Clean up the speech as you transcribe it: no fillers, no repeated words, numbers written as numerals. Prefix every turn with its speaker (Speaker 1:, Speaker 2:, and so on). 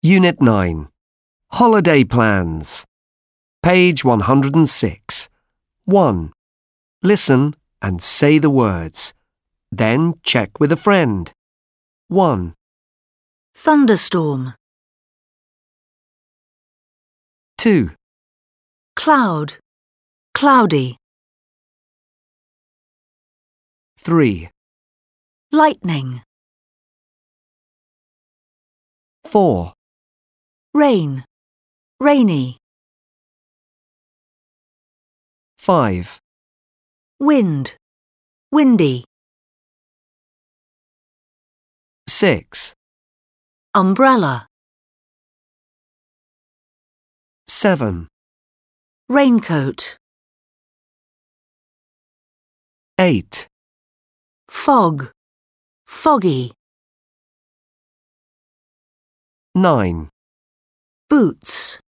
Speaker 1: Unit 9. Holiday Plans. Page 106. 1. Listen and say the words. Then check with a friend. 1,
Speaker 2: Thunderstorm.
Speaker 1: 2,
Speaker 2: Cloud. Cloudy.
Speaker 1: 3,
Speaker 2: Lightning.
Speaker 1: 4,
Speaker 2: Rain. Rainy.
Speaker 1: 5,
Speaker 2: Wind. Windy.
Speaker 1: 6,
Speaker 2: Umbrella.
Speaker 1: 7,
Speaker 2: Raincoat.
Speaker 1: 8,
Speaker 2: Fog. Foggy.
Speaker 1: 9.
Speaker 2: Boots.